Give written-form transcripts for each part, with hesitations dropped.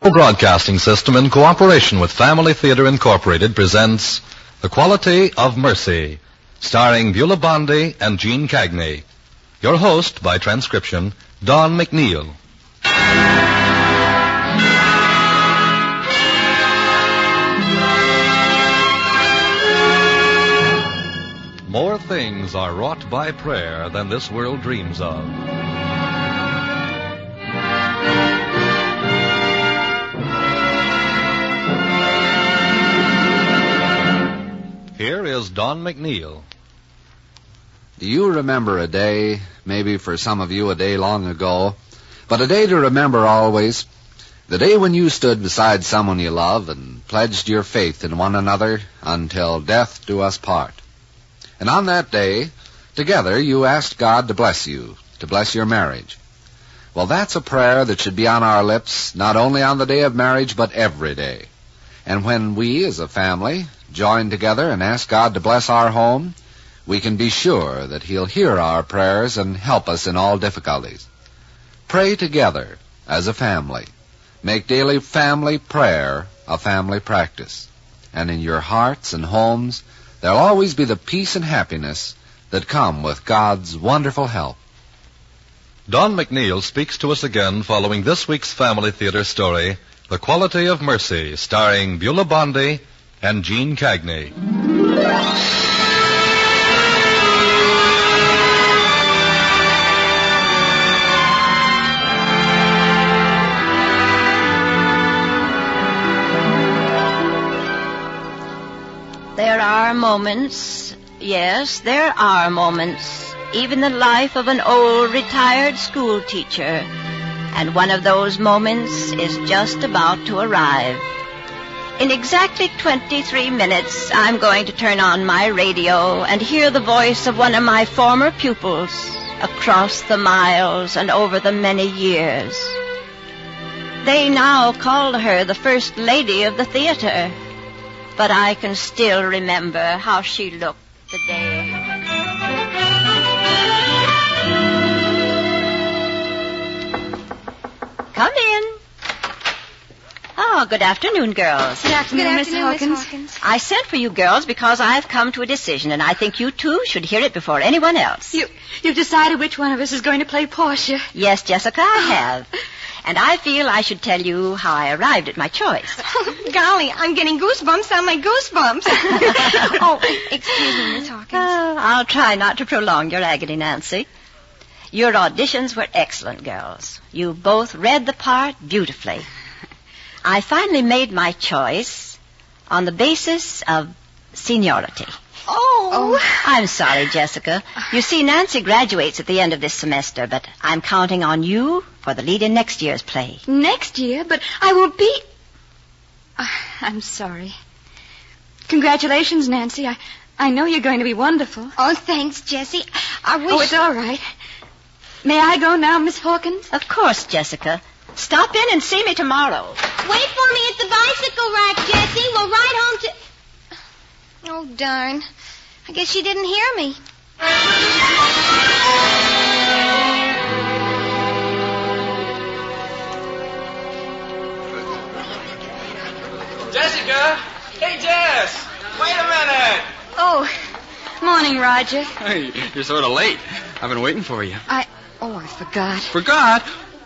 Broadcasting System, in cooperation with Family Theater Incorporated, presents The Quality of Mercy, starring Beulah Bondi and Gene Cagney. Your host, by transcription, Don McNeil. More things are wrought by prayer than this world dreams of. Here is Don McNeil. Do you remember a day, maybe for some of you a day long ago, but a day to remember always, the day when you stood beside someone you love and pledged your faith in one another until death do us part? And on that day, together you asked God to bless you, to bless your marriage. Well, that's a prayer that should be on our lips not only on the day of marriage, but every day. And when we, as a family, join together and ask God to bless our home, we can be sure that He'll hear our prayers and help us in all difficulties. Pray together as a family. Make daily family prayer a family practice. And in your hearts and homes, there'll always be the peace and happiness that come with God's wonderful help. Don McNeil speaks to us again following this week's Family Theater story, The Quality of Mercy, starring Beulah Bondi and Gene Cagney. There are moments, yes, there are moments, even the life of an old retired school teacher, and one of those moments is just about to arrive. In exactly 23 minutes, I'm going to turn on my radio and hear the voice of one of my former pupils across the miles and over the many years. They now call her the First Lady of the theater, but I can still remember how she looked the day. Come in. Oh, good afternoon, girls. Good afternoon, Miss Hawkins. I sent for you girls because I've come to a decision, and I think you two should hear it before anyone else. You've decided which one of us is going to play Portia? Yes, Jessica, I have. And I feel I should tell you how I arrived at my choice. Oh, golly, I'm getting goosebumps on my goosebumps. Oh, excuse me, Miss Hawkins. I'll try not to prolong your agony, Nancy. Your auditions were excellent, girls. You both read the part beautifully. I finally made my choice on the basis of seniority. Oh. I'm sorry, Jessica. You see, Nancy graduates at the end of this semester, but I'm counting on you for the lead in next year's play. Next year? But I won't be... I'm sorry. Congratulations, Nancy. I know you're going to be wonderful. Oh, thanks, Jessie. I wish... Oh, it's all right. May I go now, Miss Hawkins? Of course, Jessica. Stop in and see me tomorrow. Wait for me at the bicycle rack, Jessie. We'll ride home to... Oh, darn. I guess she didn't hear me. Jessica! Hey, Jess! Wait a minute! Oh, morning, Roger. Hey, you're sort of late. I've been waiting for you. I forgot. Forgot?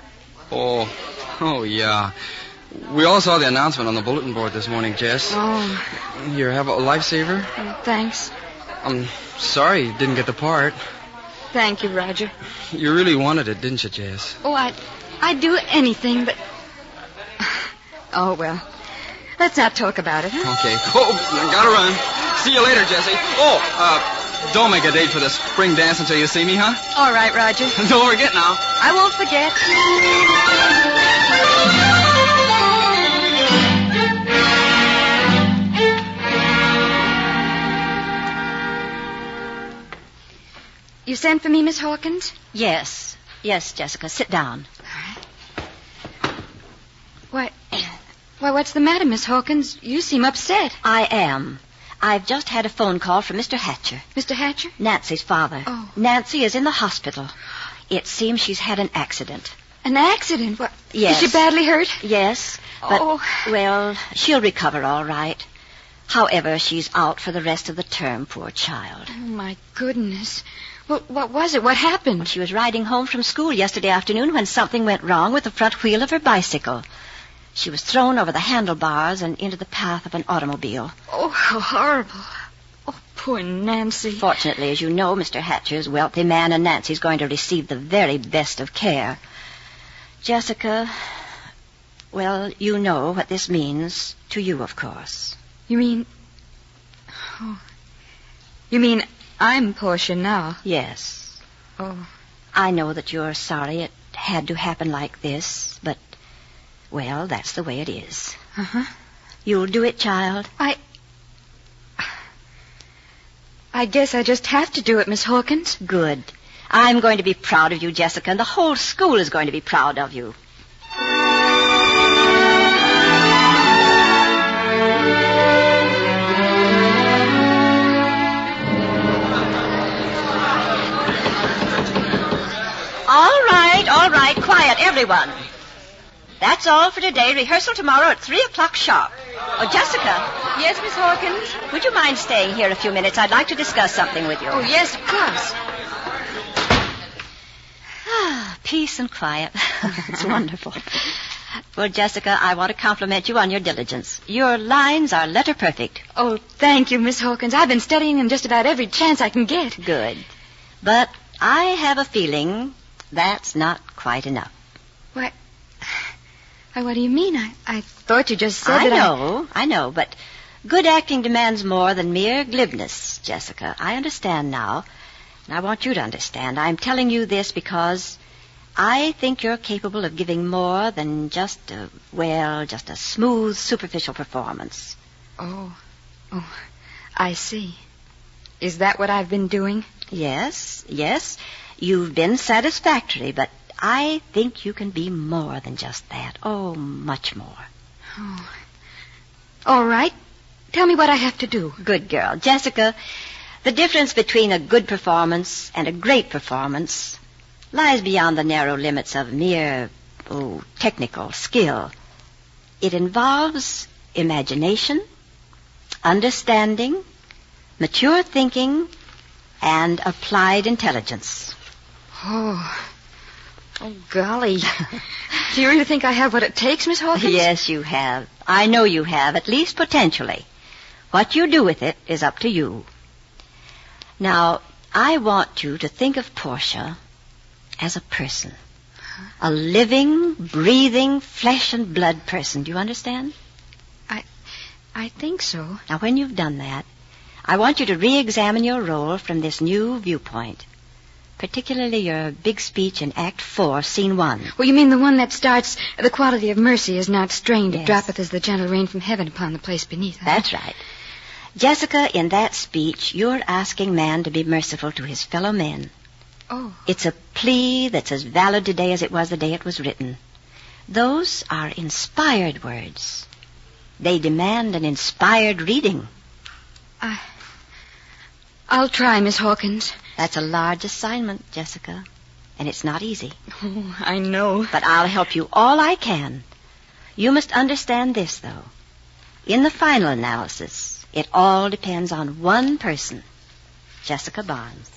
Oh, yeah. We all saw the announcement on the bulletin board this morning, Jess. Oh. Here, have a lifesaver. Thanks. I'm sorry you didn't get the part. Thank you, Roger. You really wanted it, didn't you, Jess? Oh, I'd do anything, but... Oh, well. Let's not talk about it, huh? Okay. Oh, I gotta run. See you later, Jessie. Don't make a date for the spring dance until you see me, huh? All right, Roger. Don't forget now. I won't forget. You sent for me, Miss Hawkins? Yes. Yes, Jessica. Sit down. All right. Why, what's the matter, Miss Hawkins? You seem upset. I am. I've just had a phone call from Mr. Hatcher. Mr. Hatcher? Nancy's father. Oh. Nancy is in the hospital. It seems she's had an accident. An accident? What? Yes. Is she badly hurt? Yes, but, Oh. well, she'll recover all right. However, she's out for the rest of the term, poor child. Oh, my goodness. Well, what was it? What happened? She was riding home from school yesterday afternoon when something went wrong with the front wheel of her bicycle. She was thrown over the handlebars and into the path of an automobile. Oh, how horrible. Oh, poor Nancy. Fortunately, as you know, Mr. Hatcher's wealthy man, and Nancy's going to receive the very best of care. Jessica, well, you know what this means to you, of course. You mean... Oh. You mean I'm Portia now? Yes. Oh. I know that you're sorry it had to happen like this, but, well, that's the way it is. Uh-huh. You'll do it, child. I guess I just have to do it, Miss Hawkins. Good. I'm going to be proud of you, Jessica, and the whole school is going to be proud of you. All right, quiet, everyone. That's all for today. Rehearsal tomorrow at 3 o'clock sharp. Oh, Jessica. Yes, Miss Hawkins? Would you mind staying here a few minutes? I'd like to discuss something with you. Oh, yes, of course. Peace and quiet. It's wonderful. Well, Jessica, I want to compliment you on your diligence. Your lines are letter perfect. Oh, thank you, Miss Hawkins. I've been studying them just about every chance I can get. Good. But I have a feeling that's not quite enough. Why, what do you mean? I thought you just said that I know, but good acting demands more than mere glibness, Jessica. I understand now, and I want you to understand. I'm telling you this because I think you're capable of giving more than just a smooth, superficial performance. Oh, I see. Is that what I've been doing? Yes. You've been satisfactory, but I think you can be more than just that. Oh, much more. Oh. All right. Tell me what I have to do. Good girl. Jessica, the difference between a good performance and a great performance lies beyond the narrow limits of mere, technical skill. It involves imagination, understanding, mature thinking, and applied intelligence. Oh, golly. Do you really think I have what it takes, Miss Hawkins? Yes, you have. I know you have, at least potentially. What you do with it is up to you. Now, I want you to think of Portia as a person. A living, breathing, flesh and blood person. Do you understand? I think so. Now, when you've done that, I want you to re-examine your role from this new viewpoint. Particularly your big speech in Act 4, Scene 1. Well, you mean the one that starts, the quality of mercy is not strained. Yes. It droppeth as the gentle rain from heaven upon the place beneath. Huh? That's right. Jessica, in that speech, you're asking man to be merciful to his fellow men. Oh. It's a plea that's as valid today as it was the day it was written. Those are inspired words. They demand an inspired reading. I'll try, Miss Hawkins. That's a large assignment, Jessica, and it's not easy. Oh, I know. But I'll help you all I can. You must understand this, though. In the final analysis, it all depends on one person, Jessica Barnes.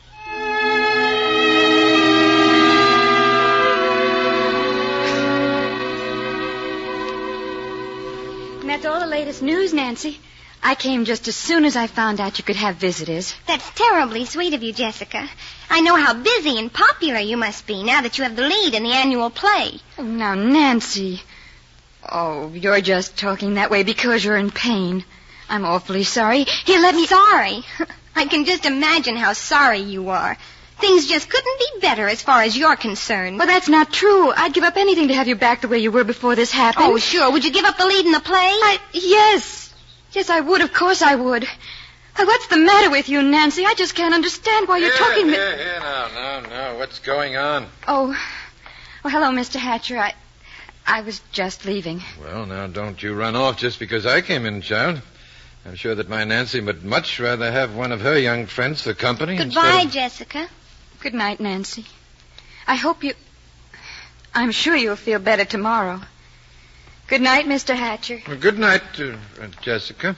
And that's all the latest news, Nancy. I came just as soon as I found out you could have visitors. That's terribly sweet of you, Jessica. I know how busy and popular you must be now that you have the lead in the annual play. Oh, now, Nancy. Oh, you're just talking that way because you're in pain. I'm awfully sorry. Here, let me... Sorry? I can just imagine how sorry you are. Things just couldn't be better as far as you're concerned. Well, that's not true. I'd give up anything to have you back the way you were before this happened. Oh, sure. Would you give up the lead in the play? Yes. Yes, I would. Of course I would. What's the matter with you, Nancy? I just can't understand why you're talking... Here, now. What's going on? Oh, hello, Mr. Hatcher. I was just leaving. Well, now, don't you run off just because I came in, child. I'm sure that my Nancy would much rather have one of her young friends for company. Goodbye, Jessica. Good night, Nancy. I hope you... I'm sure you'll feel better tomorrow. Good night, Mr. Hatcher. Well, good night, Jessica.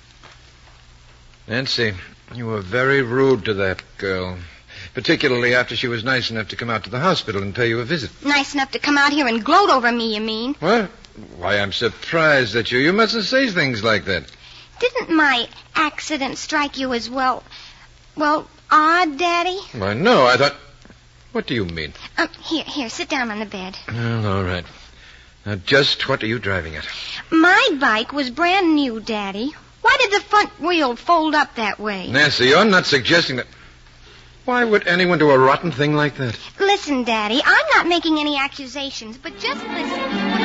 Nancy, you were very rude to that girl. Particularly after she was nice enough to come out to the hospital and pay you a visit. Nice enough to come out here and gloat over me, you mean? What? Why, I'm surprised at you. You mustn't say things like that. Didn't my accident strike you as well, odd, Daddy? Why, no, I thought... What do you mean? Here, sit down on the bed. Well, all right. Now, just what are you driving at? My bike was brand new, Daddy. Why did the front wheel fold up that way? Nancy, you're not suggesting that... Why would anyone do a rotten thing like that? Listen, Daddy, I'm not making any accusations, but just listen.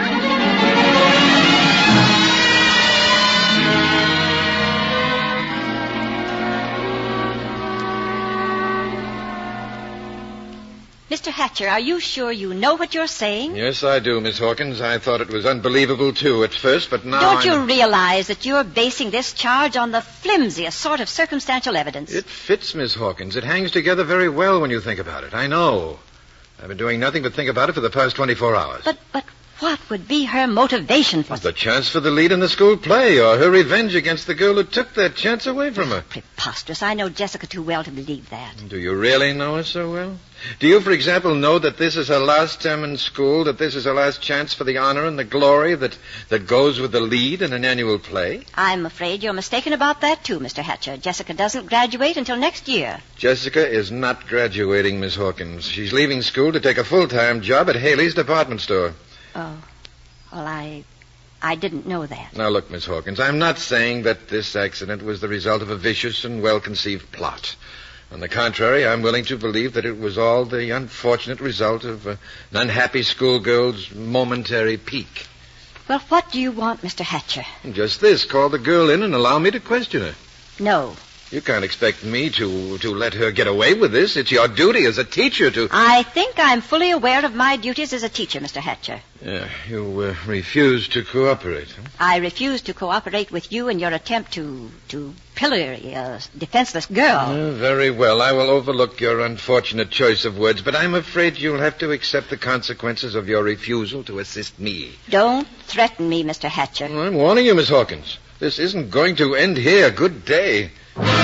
Mr. Hatcher, are you sure you know what you're saying? Yes, I do, Miss Hawkins. I thought it was unbelievable, too, at first, but now Don't you realize that you're basing this charge on the flimsiest sort of circumstantial evidence? It fits, Miss Hawkins. It hangs together very well when you think about it. I know. I've been doing nothing but think about it for the past 24 hours. But what would be her motivation for... The chance for the lead in the school play, or her revenge against the girl who took that chance away from her. Preposterous. I know Jessica too well to believe that. Do you really know her so well? Do you, for example, know that this is her last term in school, that this is her last chance for the honor and the glory that goes with the lead in an annual play? I'm afraid you're mistaken about that, too, Mr. Hatcher. Jessica doesn't graduate until next year. Jessica is not graduating, Miss Hawkins. She's leaving school to take a full-time job at Haley's department store. Oh. Well, I didn't know that. Now, look, Miss Hawkins, I'm not saying that this accident was the result of a vicious and well-conceived plot. On the contrary, I'm willing to believe that it was all the unfortunate result of an unhappy schoolgirl's momentary pique. Well, what do you want, Mr. Hatcher? Just this. Call the girl in and allow me to question her. No. You can't expect me to let her get away with this. It's your duty as a teacher to... I think I'm fully aware of my duties as a teacher, Mr. Hatcher. Yeah, you refuse to cooperate. Huh? I refuse to cooperate with you in your attempt to pillory a defenseless girl. Very well. I will overlook your unfortunate choice of words, but I'm afraid you'll have to accept the consequences of your refusal to assist me. Don't threaten me, Mr. Hatcher. Well, I'm warning you, Miss Hawkins. This isn't going to end here. Good day.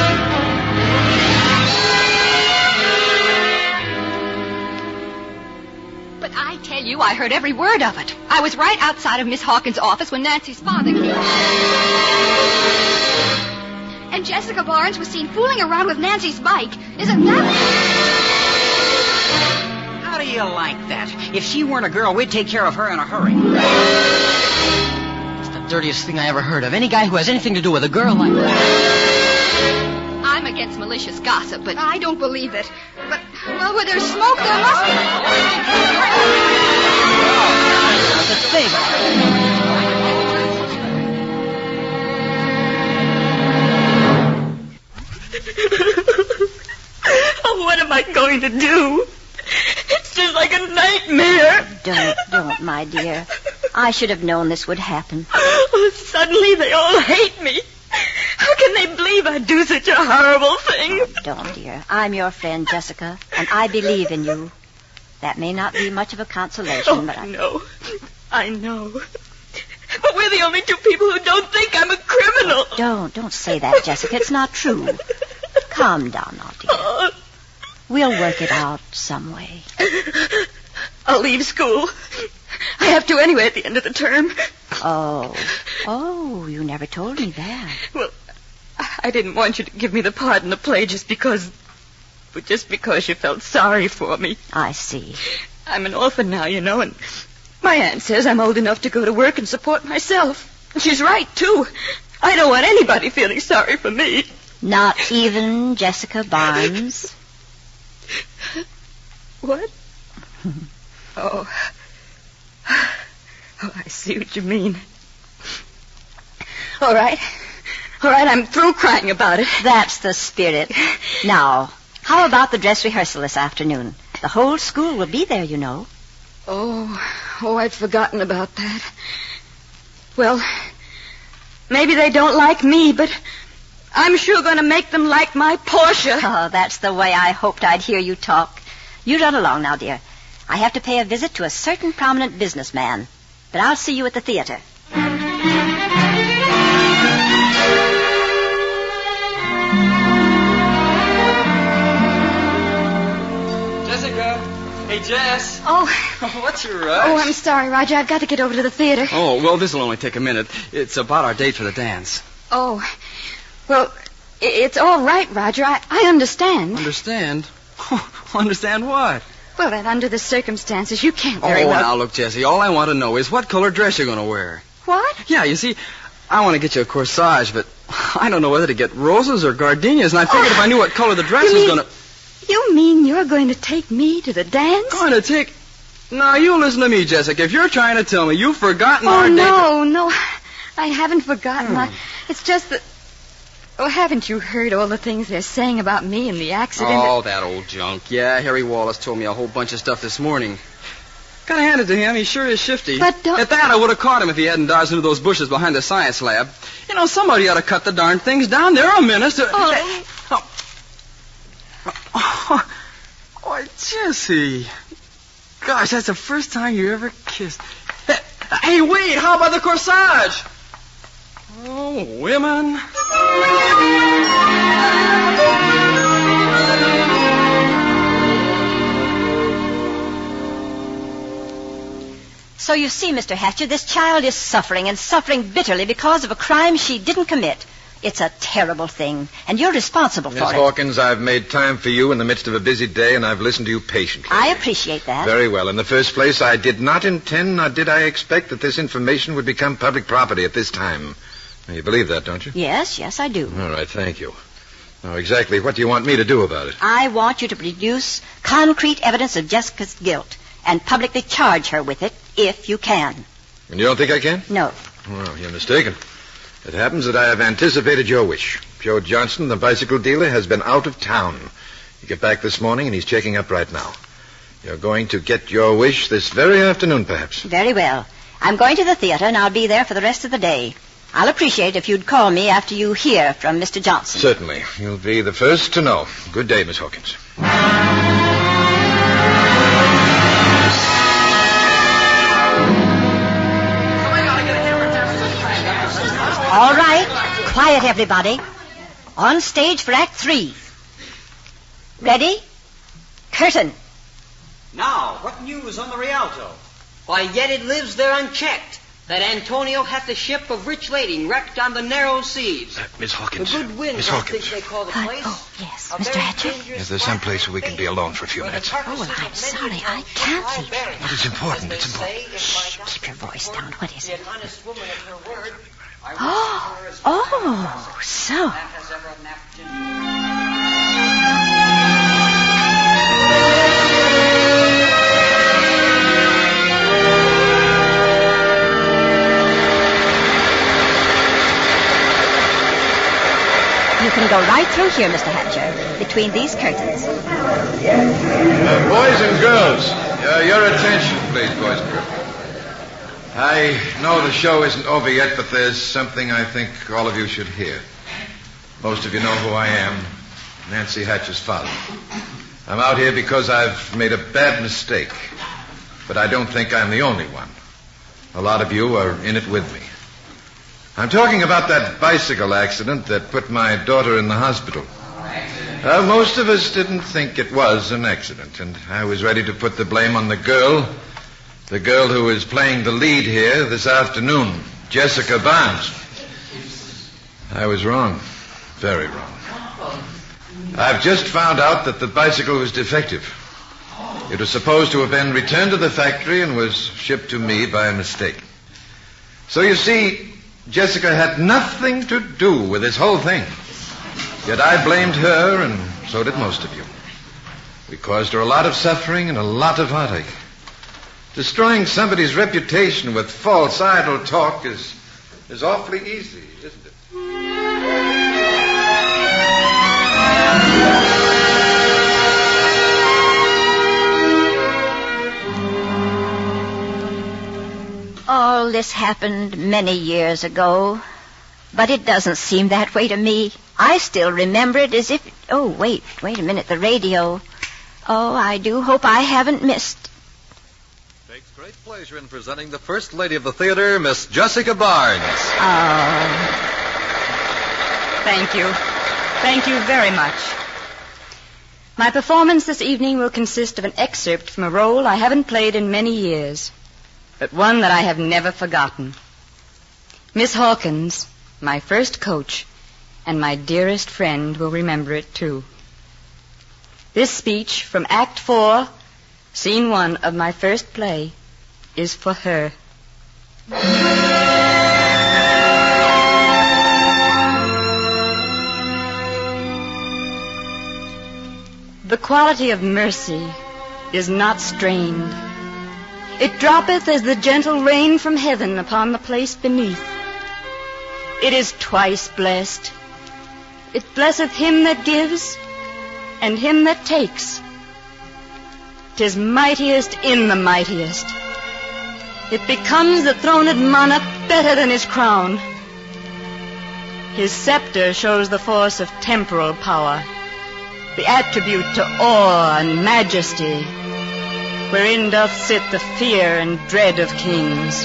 But I tell you, I heard every word of it. I was right outside of Miss Hawkins' office when Nancy's father came. And Jessica Barnes was seen fooling around with Nancy's bike. Isn't that... How do you like that? If she weren't a girl, we'd take care of her in a hurry. It's the dirtiest thing I ever heard of. Any guy who has anything to do with a girl like that. I'm against malicious gossip, but I don't believe it. But, well, where there's smoke, there must be... The thing. Oh, what am I going to do? It's just like a nightmare. Don't, my dear. I should have known this would happen. Oh, suddenly they all hate me. How can they believe I'd do such a horrible thing? Don't, dear. I'm your friend, Jessica, and I believe in you. That may not be much of a consolation, but No, I know. But we're the only two people who don't think I'm a criminal. Don't say that, Jessica. It's not true. Calm down now, dear. We'll work it out some way. I'll leave school. I have to anyway at the end of the term. Oh, you never told me that. Well, I didn't want you to give me the part in the play just because you felt sorry for me. I see. I'm an orphan now, you know, and my aunt says I'm old enough to go to work and support myself. And she's right, too. I don't want anybody feeling sorry for me. Not even Jessica Barnes? What? Oh, I see what you mean. All right, I'm through crying about it. That's the spirit. Now, how about the dress rehearsal this afternoon? The whole school will be there, you know. Oh, I'd forgotten about that. Well, maybe they don't like me, but I'm sure going to make them like my Portia. Oh, that's the way I hoped I'd hear you talk. You run along now, dear. I have to pay a visit to a certain prominent businessman. But I'll see you at the theater. Jessica. Hey, Jess. Oh. What's your rush? Oh, I'm sorry, Roger. I've got to get over to the theater. Oh, well, this'll only take a minute. It's about our date for the dance. Oh. Well, it's all right, Roger. I understand. Understand? Understand what? Well, that under the circumstances, you can't very well... now, look, Jessie, all I want to know is what color dress you're going to wear. What? Yeah, you see, I want to get you a corsage, but I don't know whether to get roses or gardenias, and I figured if I knew what color the dress was going to... You mean you're going to take me to the dance? Going to take... Now, you listen to me, Jessica. If you're trying to tell me you've forgotten our date... Oh, no. I haven't forgotten. It's just that... Oh, haven't you heard all the things they're saying about me and the accident? Oh, that old junk. Yeah, Harry Wallace told me a whole bunch of stuff this morning. Gotta hand it to him. He sure is shifty. But don't... At that, I would have caught him if he hadn't dodged into those bushes behind the science lab. You know, somebody ought to cut the darn things down. They're a menace to... Oh, Jessie. Gosh, that's the first time you ever kissed. Hey, wait, how about the corsage? Oh, women. So you see, Mr. Hatcher, this child is suffering, and suffering bitterly because of a crime she didn't commit. It's a terrible thing, and you're responsible for it. Miss Hawkins, I've made time for you in the midst of a busy day, and I've listened to you patiently. I appreciate that. Very well. In the first place, I did not intend, nor did I expect that this information would become public property at this time. Now, you believe that, don't you? Yes, I do. All right, thank you. Now, exactly what do you want me to do about it? I want you to produce concrete evidence of Jessica's guilt and publicly charge her with it, if you can. And you don't think I can? No. Well, you're mistaken. It happens that I have anticipated your wish. Joe Johnson, the bicycle dealer, has been out of town. He got back this morning, and he's checking up right now. You're going to get your wish this very afternoon, perhaps. Very well. I'm going to the theater, and I'll be there for the rest of the day. I'll appreciate if you'd call me after you hear from Mr. Johnson. Certainly. You'll be the first to know. Good day, Miss Hawkins. All right. Quiet, everybody. On stage for Act 3. Ready? Curtain. Now, what news on the Rialto? Why, yet it lives there unchecked. That Antonio hath the ship of rich lading wrecked on the narrow seas. Miss Hawkins. The good wind, Miss I Hawkins. think they call the place. Oh, yes, Mr. Hatcher. Is there some place where we can be alone for a few minutes? Oh, well, I'm sorry. I can't leave you. But it's important. It's important. Shh, keep your voice down. What is it? So. You can go right through here, Mr. Hatcher, between these curtains. Boys and girls, your attention, please, boys and girls. I know the show isn't over yet, but there's something I think all of you should hear. Most of you know who I am, Nancy Hatcher's father. I'm out here because I've made a bad mistake, but I don't think I'm the only one. A lot of you are in it with me. I'm talking about that bicycle accident that put my daughter in the hospital. Most of us didn't think it was an accident, and I was ready to put the blame on the girl who is playing the lead here this afternoon, Jessica Barnes. I was wrong, very wrong. I've just found out that the bicycle was defective. It was supposed to have been returned to the factory and was shipped to me by mistake. So you see, Jessica had nothing to do with this whole thing. Yet I blamed her, and so did most of you. We caused her a lot of suffering and a lot of heartache. Destroying somebody's reputation with false, idle talk is awfully easy, isn't it? All this happened many years ago, but it doesn't seem that way to me. I still remember it as if... Oh, wait a minute, the radio. Oh, I do hope I haven't missed... Great pleasure in presenting the First Lady of the Theater, Miss Jessica Barnes. Thank you. Thank you very much. My performance this evening will consist of an excerpt from a role I haven't played in many years, but one that I have never forgotten. Miss Hawkins, my first coach, and my dearest friend will remember it too. This speech from Act 4, Scene 1 of my first play is for her. The quality of mercy is not strained. It droppeth as the gentle rain from heaven upon the place beneath. It is twice blessed. It blesseth him that gives and him that takes. 'Tis mightiest in the mightiest. It becomes the throned monarch better than his crown. His scepter shows the force of temporal power, the attribute to awe and majesty, wherein doth sit the fear and dread of kings.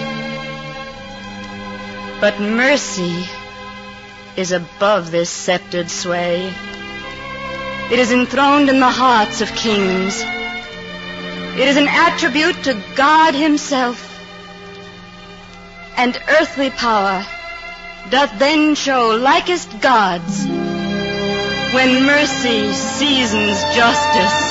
But mercy is above this sceptered sway. It is enthroned in the hearts of kings. It is an attribute to God himself. And earthly power doth then show likest gods when mercy seasons justice.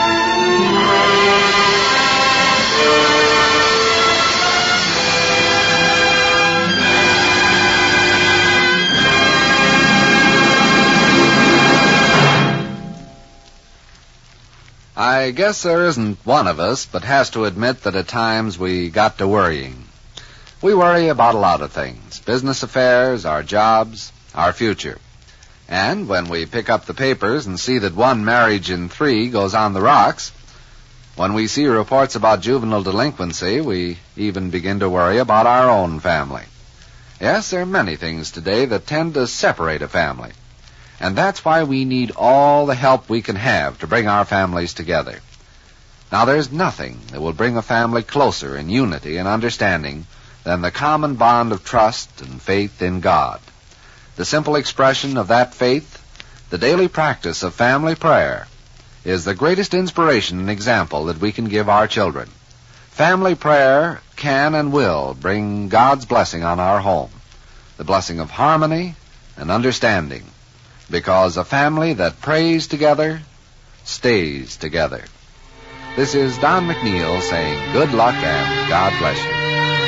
I guess there isn't one of us but has to admit that at times we got to worrying. We worry about a lot of things, business affairs, our jobs, our future. And when we pick up the papers and see that 1 marriage in 3 goes on the rocks, when we see reports about juvenile delinquency, we even begin to worry about our own family. Yes, there are many things today that tend to separate a family. And that's why we need all the help we can have to bring our families together. Now, there's nothing that will bring a family closer in unity and understanding than the common bond of trust and faith in God. The simple expression of that faith, the daily practice of family prayer, is the greatest inspiration and example that we can give our children. Family prayer can and will bring God's blessing on our home, the blessing of harmony and understanding, because a family that prays together stays together. This is Don McNeil saying good luck and God bless you.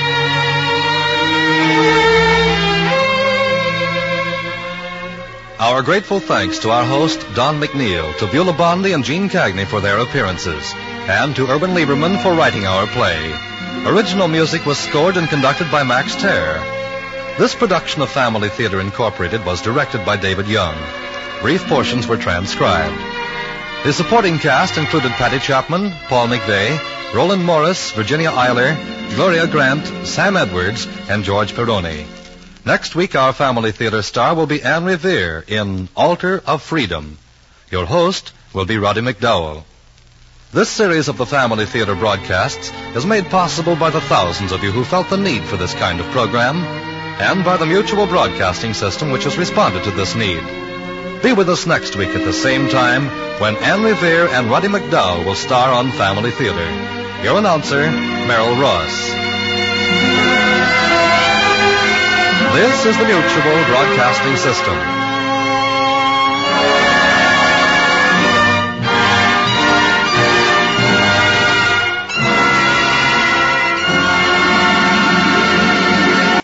Our grateful thanks to our host, Don McNeil, to Beulah Bondi and Gene Cagney for their appearances, and to Urban Lieberman for writing our play. Original music was scored and conducted by Max Terr. This production of Family Theater Incorporated was directed by David Young. Brief portions were transcribed. The supporting cast included Patty Chapman, Paul McVeigh, Roland Morris, Virginia Eiler, Gloria Grant, Sam Edwards, and George Peroni. Next week, our Family Theater star will be Anne Revere in Altar of Freedom. Your host will be Roddy McDowell. This series of the Family Theater broadcasts is made possible by the thousands of you who felt the need for this kind of program, and by the Mutual Broadcasting System, which has responded to this need. Be with us next week at the same time when Anne Revere and Roddy McDowell will star on Family Theater. Your announcer, Merrill Ross. This is the Mutual Broadcasting System.